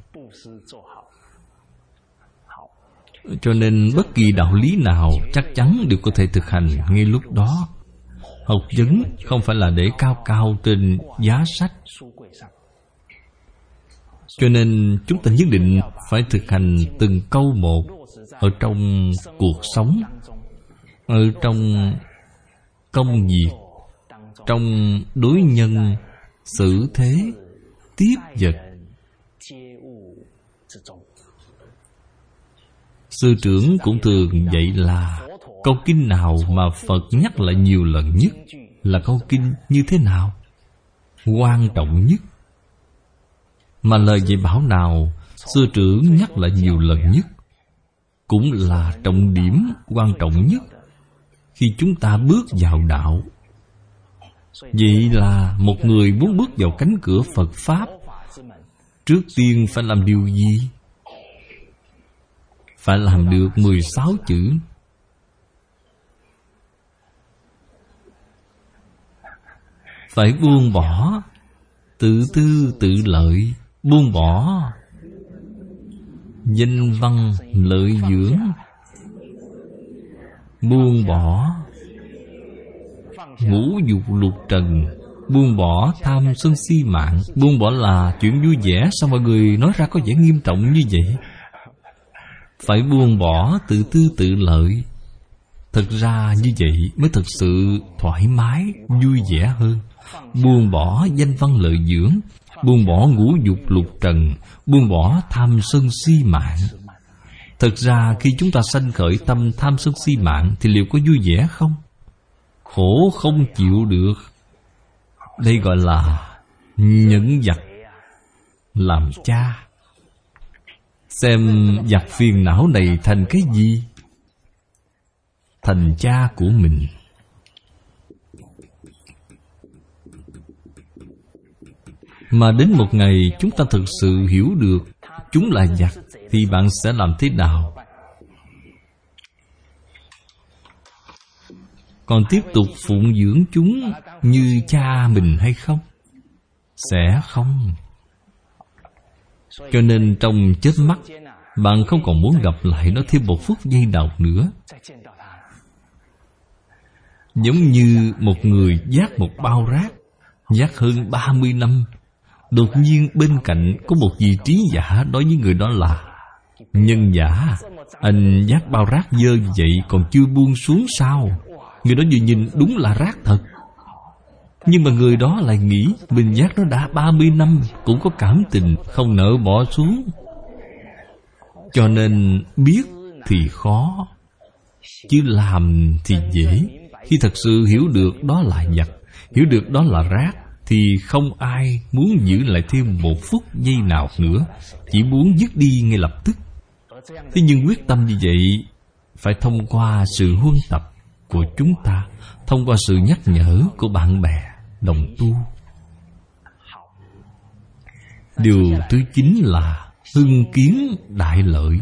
A: Cho nên bất kỳ đạo lý nào chắc chắn đều có thể thực hành ngay lúc đó. Học vấn không phải là để cao cao trên giá sách. Cho nên chúng ta nhất định phải thực hành từng câu một ở trong cuộc sống, ở trong công việc, trong đối nhân, xử thế, tiếp vật. Sư trưởng cũng thường dạy là câu kinh nào mà Phật nhắc lại nhiều lần nhất là câu kinh như thế nào? Quan trọng nhất. Mà lời dạy bảo nào sư trưởng nhắc lại nhiều lần nhất cũng là trọng điểm quan trọng nhất khi chúng ta bước vào đạo. Vậy là một người muốn bước vào cánh cửa Phật Pháp, trước tiên phải làm điều gì? Phải làm được mười sáu chữ. Phải buông bỏ tự tư tự lợi, buông bỏ danh văn lợi dưỡng, buông bỏ ngũ dục lục trần, buông bỏ tham sân si mạng. Buông bỏ là chuyện vui vẻ, sao mọi người nói ra có vẻ nghiêm trọng như vậy? Phải buông bỏ tự tư tự lợi. Thực ra như vậy mới thực sự thoải mái, vui vẻ hơn. Buông bỏ danh văn lợi dưỡng, buông bỏ ngũ dục lục trần, buông bỏ tham sân si mạng. Thực ra khi chúng ta sanh khởi tâm tham sân si mạng thì liệu có vui vẻ không? Khổ không chịu được. Đây gọi là nhẫn vặt làm cha. Xem vặt phiền não này thành cái gì? thành cha của mình. Mà đến một ngày chúng ta thực sự hiểu được chúng là giặc, thì bạn sẽ làm thế nào? Còn tiếp tục phụng dưỡng chúng như cha mình hay không? Sẽ không. Cho nên trong chớp mắt, bạn không còn muốn gặp lại nó thêm một phút giây nào nữa. Giống như một người vác một bao rác, vác hơn ba mươi năm, đột nhiên bên cạnh có một vị trí giả nói với người đó là: nhân giả, anh vác bao rác dơ như vậy còn chưa buông xuống sao? Người đó vừa nhìn đúng là rác thật. Nhưng mà người đó lại nghĩ mình vác nó đã ba mươi năm, cũng có cảm tình, không nỡ bỏ xuống. Cho nên biết thì khó, chứ làm thì dễ. Khi thật sự hiểu được đó là giặc, hiểu được đó là rác, thì không ai muốn giữ lại thêm một phút giây nào nữa, chỉ muốn dứt đi ngay lập tức. Thế nhưng quyết tâm như vậy phải thông qua sự huân tập của chúng ta, thông qua sự nhắc nhở của bạn bè đồng tu. Điều thứ chín là hưng kiến đại lợi.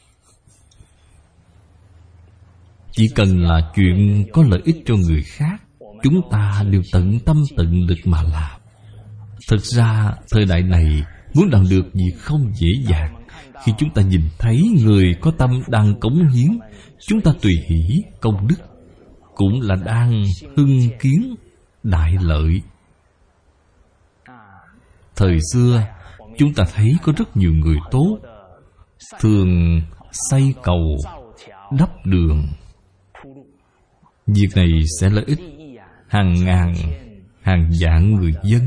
A: Chỉ cần là chuyện có lợi ích cho người khác, chúng ta đều tận tâm tận lực mà làm. Thực ra thời đại này muốn làm được việc không dễ dàng. Khi chúng ta nhìn thấy người có tâm đang cống hiến, chúng ta tùy hỷ công đức, cũng là đang hưng kiến đại lợi. Thời xưa chúng ta thấy có rất nhiều người tốt, thường xây cầu, đắp đường. Việc này sẽ lợi ích hàng ngàn, hàng vạn người dân.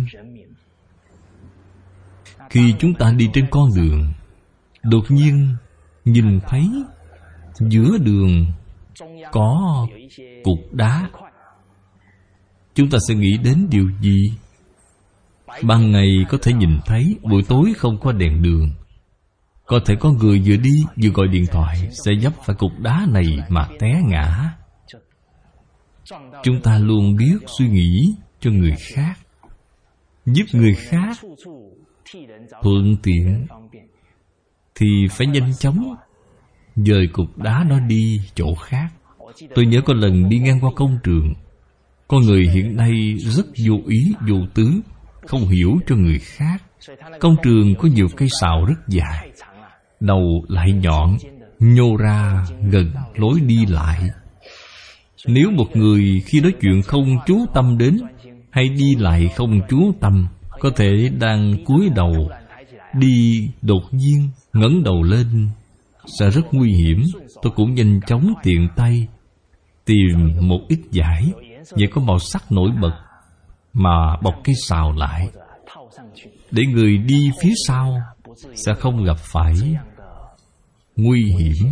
A: Khi chúng ta đi trên con đường, đột nhiên nhìn thấy giữa đường có cục đá, chúng ta sẽ nghĩ đến điều gì? Ban ngày có thể nhìn thấy, buổi tối không có đèn đường. Có thể có người vừa đi vừa gọi điện thoại, sẽ vấp phải cục đá này mà té ngã. Chúng ta luôn biết suy nghĩ cho người khác, giúp người khác thuận tiện, thì phải nhanh chóng dời cục đá đó đi chỗ khác. Tôi nhớ có lần đi ngang qua công trường, con người hiện nay rất vô ý vô tứ, không hiểu cho người khác. Công trường có nhiều cây sào rất dài, đầu lại nhọn, nhô ra gần lối đi lại. Nếu một người khi nói chuyện không chú tâm đến, hay đi lại không chú tâm, có thể đang cúi đầu đi đột nhiên ngẩng đầu lên, sẽ rất nguy hiểm. Tôi cũng nhanh chóng tiện tay tìm một ít vải vậy có màu sắc nổi bật mà bọc cái sào lại, để người đi phía sau sẽ không gặp phải nguy hiểm.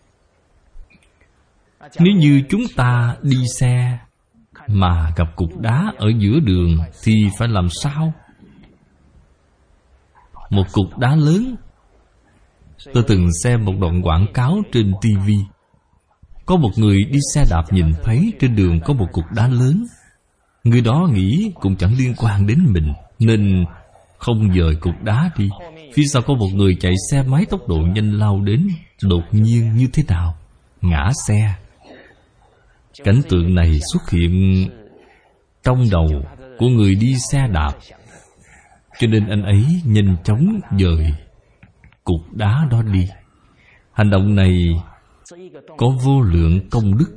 A: Nếu như chúng ta đi xe mà gặp cục đá ở giữa đường thì phải làm sao? Một cục đá lớn. Tôi từng xem một đoạn quảng cáo trên ti vi. Có một người đi xe đạp nhìn thấy trên đường có một cục đá lớn. Người đó nghĩ cũng chẳng liên quan đến mình, nên không dời cục đá đi. Phía sau có một người chạy xe máy tốc độ nhanh lao đến, đột nhiên như thế nào? Ngã xe. Cảnh tượng này xuất hiện trong đầu của người đi xe đạp, cho nên anh ấy nhanh chóng dời cục đá đó đi. Hành động này có vô lượng công đức.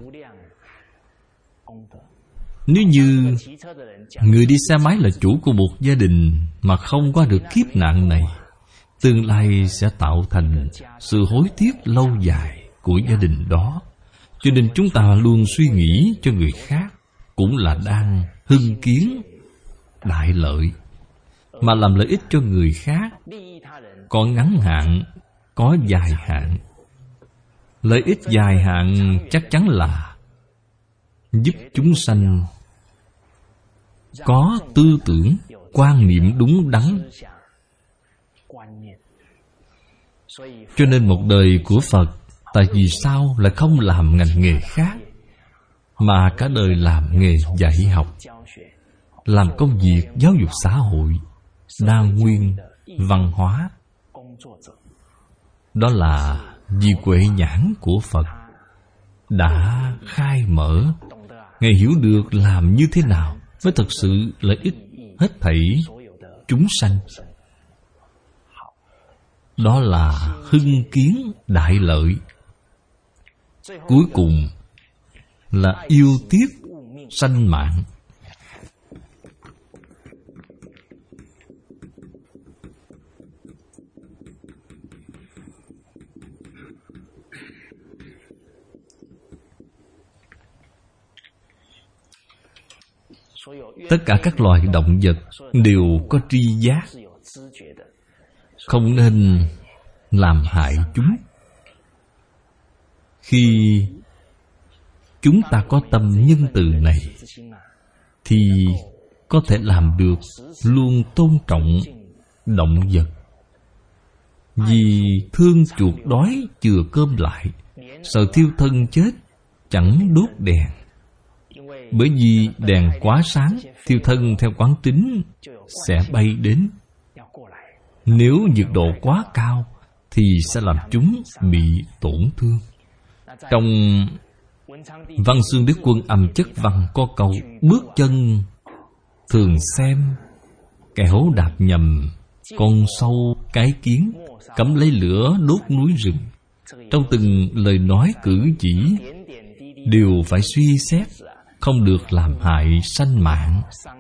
A: Nếu như người đi xe máy là chủ của một gia đình mà không qua được kiếp nạn này, tương lai sẽ tạo thành sự hối tiếc lâu dài của gia đình đó. Cho nên chúng ta luôn suy nghĩ cho người khác, cũng là đang hưng kiến đại lợi. Mà làm lợi ích cho người khác có ngắn hạn, có dài hạn. Lợi ích dài hạn chắc chắn là giúp chúng sanh có tư tưởng, quan niệm đúng đắn. Cho nên một đời của Phật, tại vì sao lại không làm ngành nghề khác? mà cả đời làm nghề dạy học, làm công việc giáo dục xã hội, đa nguyên văn hóa. Đó là vì huệ nhãn của Phật đã khai mở. Ngài hiểu được làm như thế nào mới thực sự lợi ích hết thảy chúng sanh. Đó là hưng kiến đại lợi. Cuối cùng là yêu tiếc sanh mạng. Tất cả các loài động vật đều có tri giác, không nên làm hại chúng. Khi chúng ta có tâm nhân từ này thì có thể làm được luôn tôn trọng động vật. Vì thương chuột đói chừa cơm lại, sợ thiêu thân chết chẳng đốt đèn. Bởi vì đèn quá sáng, thiêu thân theo quán tính sẽ bay đến. Nếu nhiệt độ quá cao thì sẽ làm chúng bị tổn thương. Trong Văn Xương Đức Quân Âm Chất Văn có câu: bước chân thường xem, kẻo đạp nhầm con sâu cái kiến, cắm lấy lửa đốt núi rừng. Trong từng lời nói cử chỉ đều phải suy xét, không được làm hại sanh mạng.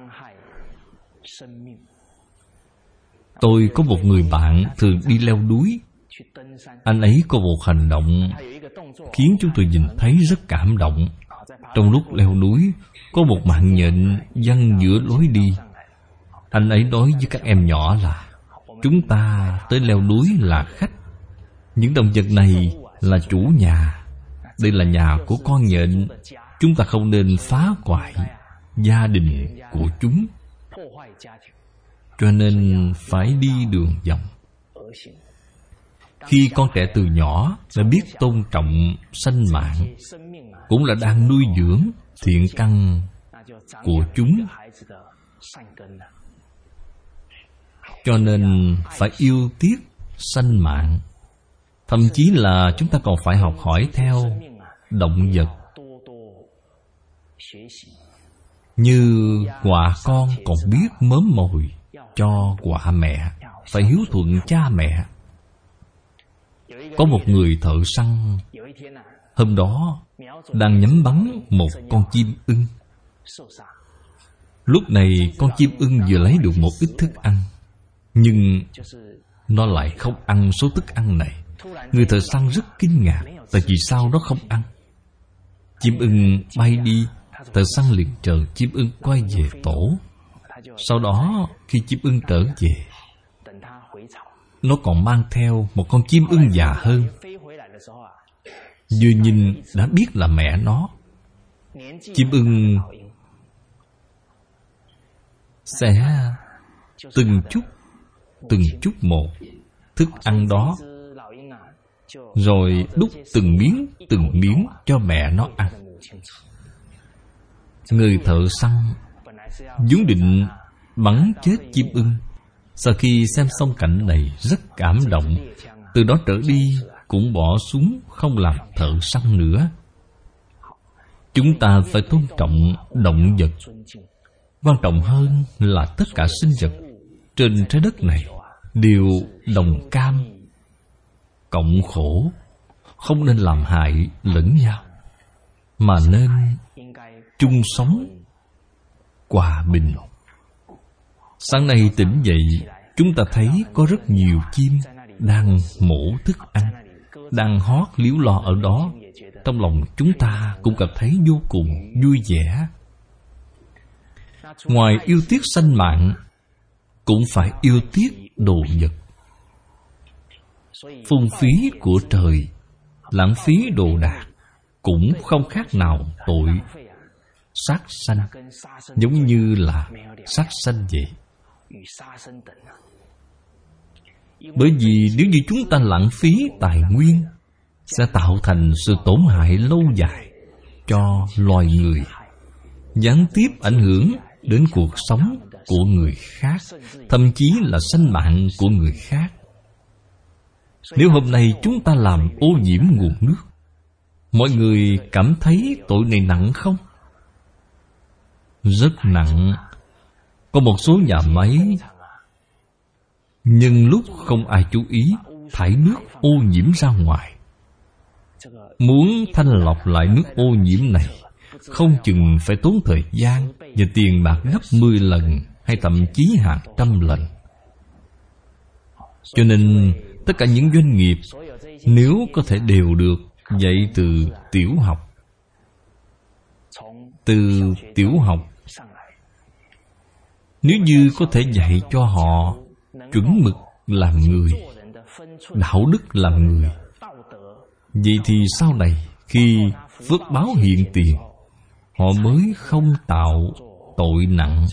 A: Tôi có một người bạn thường đi leo núi. Anh ấy có một hành động khiến chúng tôi nhìn thấy rất cảm động. Trong lúc leo núi, có một mạng nhện giăng giữa lối đi. Anh ấy nói với các em nhỏ là: chúng ta tới leo núi là khách. Những động vật này là chủ nhà. Đây là nhà của con nhện. Chúng ta không nên phá hoại gia đình của chúng, cho nên phải đi đường vòng. Khi con trẻ từ nhỏ đã biết tôn trọng sanh mạng, cũng là đang nuôi dưỡng thiện căn của chúng. Cho nên phải yêu tiếc sanh mạng. Thậm chí là chúng ta còn phải học hỏi theo động vật. Như quả con còn biết mớm mồi cho quả mẹ, phải hiếu thuận cha mẹ. Có một người thợ săn, hôm đó đang nhắm bắn một con chim ưng. Lúc này con chim ưng vừa lấy được một ít thức ăn, nhưng nó lại không ăn số thức ăn này. Người thợ săn rất kinh ngạc, tại vì sao nó không ăn. Chim ưng bay đi, thợ săn liền chờ chim ưng quay về tổ. Sau đó khi chim ưng trở về, nó còn mang theo một con chim ưng già hơn. Vừa nhìn đã biết là mẹ nó. Chim ưng sẽ từng chút từng chút một thức ăn đó, rồi đút từng miếng từng miếng cho mẹ nó ăn. Người thợ săn vốn định bắn chết chim ưng. Sau khi xem xong cảnh này rất cảm động. Từ đó trở đi cũng bỏ súng, không làm thợ săn nữa. Chúng ta phải tôn trọng động vật. Quan trọng hơn là tất cả sinh vật trên trái đất này đều đồng cam cộng khổ, không nên làm hại lẫn nhau, mà nên chung sống hòa bình. Sáng nay tỉnh dậy, chúng ta thấy có rất nhiều chim đang mổ thức ăn, đang hót líu lo ở đó. Trong lòng chúng ta cũng cảm thấy vô cùng vui vẻ. Ngoài yêu tiếc sanh mạng, cũng phải yêu tiếc đồ vật. Phung phí của trời, lãng phí đồ đạc cũng không khác nào tội sát sanh, giống như là sát sanh vậy. Bởi vì nếu như chúng ta lãng phí tài nguyên, sẽ tạo thành sự tổn hại lâu dài. cho loài người, gián tiếp ảnh hưởng đến cuộc sống của người khác, thậm chí là sinh mạng của người khác. Nếu hôm nay chúng ta làm ô nhiễm nguồn nước, mọi người cảm thấy tội này nặng không? Rất nặng. Có một số nhà máy nhân lúc không ai chú ý, thải nước ô nhiễm ra ngoài. Muốn thanh lọc lại nước ô nhiễm này, không chừng phải tốn thời gian và tiền bạc gấp mười lần hay thậm chí hàng trăm lần. Cho nên tất cả những doanh nghiệp nếu có thể đều được dạy từ tiểu học, từ tiểu học, nếu như có thể dạy cho họ chuẩn mực làm người, đạo đức làm người, vậy thì sau này khi phước báo hiện tiền, họ mới không tạo tội nặng.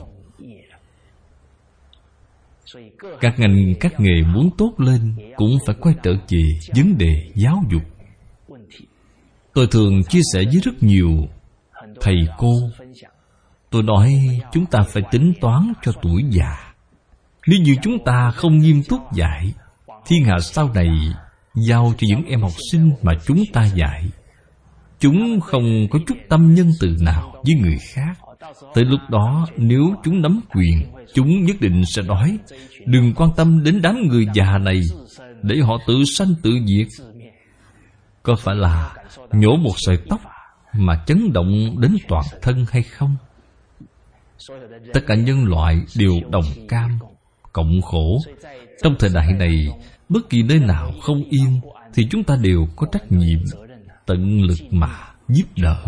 A: Các ngành, các nghề muốn tốt lên cũng phải quay trở về vấn đề giáo dục. Tôi thường chia sẻ với rất nhiều thầy cô. Tôi nói chúng ta phải tính toán cho tuổi già. Nếu như chúng ta không nghiêm túc dạy, thiên hạ sau này giao cho những em học sinh mà chúng ta dạy, chúng không có chút tâm nhân từ nào với người khác. Tới lúc đó nếu chúng nắm quyền, chúng nhất định sẽ nói: đừng quan tâm đến đám người già này, để họ tự sanh tự diệt. Có phải là nhổ một sợi tóc mà chấn động đến toàn thân hay không? Tất cả nhân loại đều đồng cam, cộng khổ. Trong thời đại này, bất kỳ nơi nào không yên thì chúng ta đều có trách nhiệm tận lực mà giúp đỡ.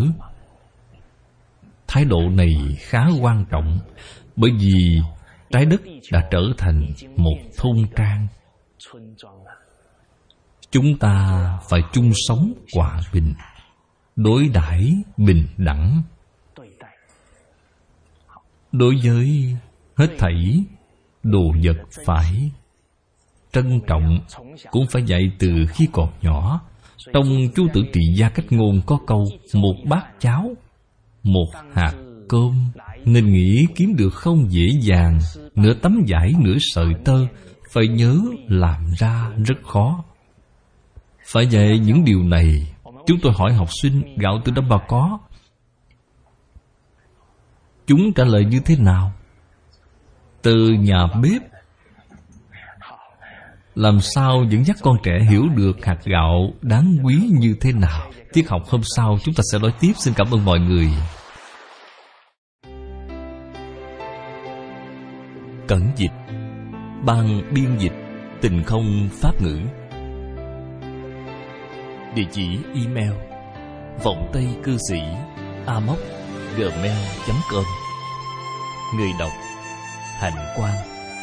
A: Thái độ này khá quan trọng, bởi vì trái đất đã trở thành một thôn trang. Chúng ta phải chung sống hòa bình, đối đãi bình đẳng. Đối với hết thảy đồ vật phải trân trọng, cũng phải dạy từ khi còn nhỏ. Trong Chú Tử Trị Gia Cách Ngôn có câu: một bát cháo, một hạt cơm, nên nghĩ kiếm được không dễ dàng. Nửa tấm vải, nửa sợi tơ, phải nhớ làm ra rất khó. Phải dạy những điều này. Chúng tôi hỏi học sinh gạo từ đâu mà có, chúng trả lời như thế nào? Từ nhà bếp. Làm sao dẫn dắt con trẻ hiểu được hạt gạo đáng quý như thế nào? Tiết học hôm sau chúng ta sẽ nói tiếp. Xin cảm ơn mọi người. Cẩn dịch, ban biên dịch Tình Không Pháp ngữ. Địa chỉ email vọng tây cư sĩ a m o c gmail chấm com. Người đọc Hạnh Quang.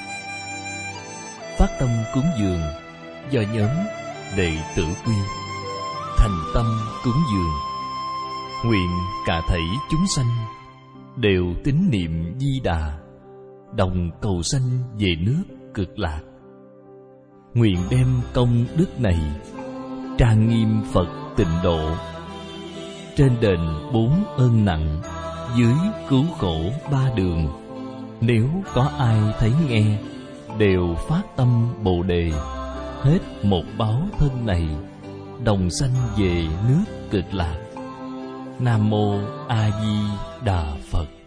A: Phát tâm cúng dường do nhóm Đệ tử Quy. Thành tâm cúng dường, nguyện cả thảy chúng sanh đều tín niệm Di Đà, đồng cầu sanh về nước Cực Lạc. Nguyện đem công đức này trang nghiêm Phật Tịnh Độ, trên đền bốn ơn nặng, dưới cứu khổ ba đường. Nếu có ai thấy nghe, đều phát tâm Bồ Đề, hết một báo thân này, đồng sanh về nước Cực Lạc. Nam Mô A Di Đà Phật.